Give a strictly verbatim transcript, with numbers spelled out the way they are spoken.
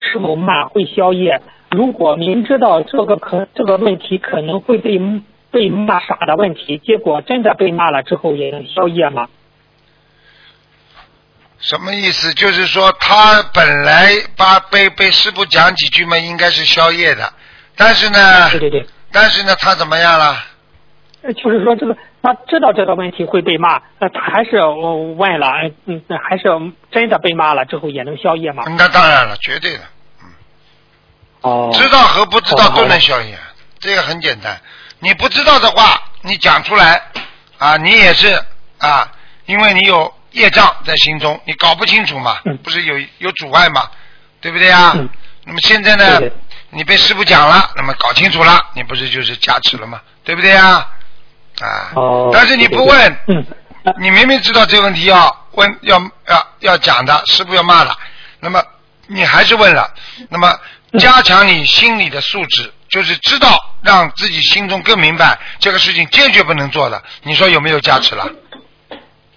是否骂会消业？如果明知道这个可这个问题可能会被被骂傻的问题，结果真的被骂了之后也能消业吗？ 什么意思？就是说他本来把被被师傅讲几句嘛，应该是消业的，但是呢， 对对对， 但是呢，他怎么样了？ 就是说这个他知道这个问题会被骂，那他还是问了，嗯，还是真的被骂了之后也能消业吗？ 那当然了，绝对的。嗯。 哦。 知道和不知道都能消业，这个很简单。你不知道的话，你讲出来啊，你也是啊，因为你有业障在心中，你搞不清楚嘛， 嗯、 不是有有阻碍嘛，对不对啊？ 嗯、 那么现在呢， 对对你被师傅讲了，那么搞清楚了，你不是就是加持了吗？对不对啊？啊， 哦、 但是你不问， 对对对嗯、 你明明知道这个问题要问要要要讲的，师傅要骂的，那么你还是问了，那么加强你心理的素质，就是知道让自己心中更明白这个事情坚决不能做的，你说有没有加持了？